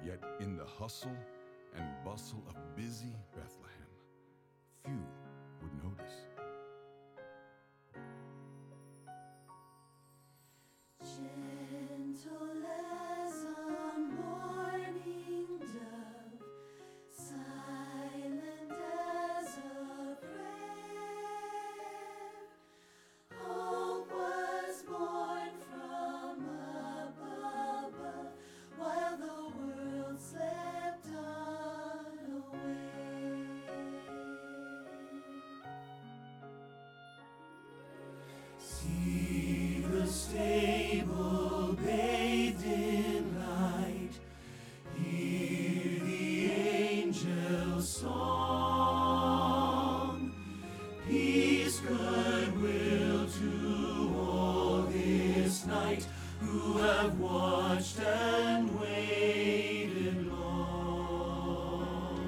Yet in the hustle and bustle of busy Bethlehem, few would notice. Gentle as a morning dove, silent as a prayer, hope was born from up above while the world slept unaware. See the stable bathed in light, hear the angel's song. Peace, goodwill to all this night who have watched and waited long.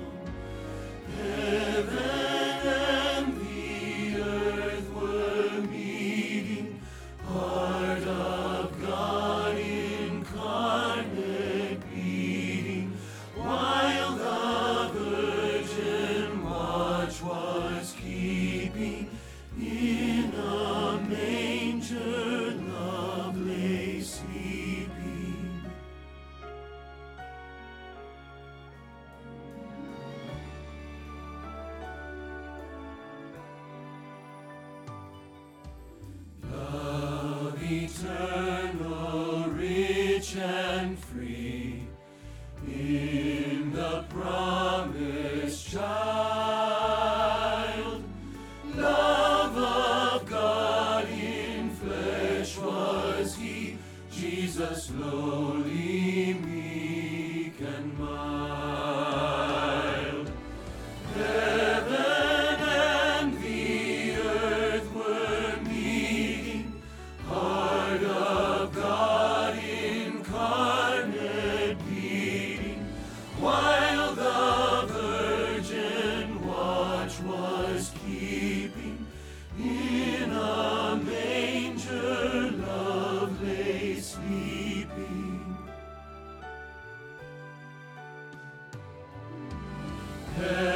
Heaven and the earth were meeting, heart of God incarnate beating, while the virgin watch was keeping. In a manger love lay sleeping. Love eternal, rich and free, in the promised child. Love of God in flesh was he, Jesus lowly, meek and mild. Heaven and the earth were meeting, heart of God incarnate beating, while the virgin watch was keeping. In a manger love lay sleeping.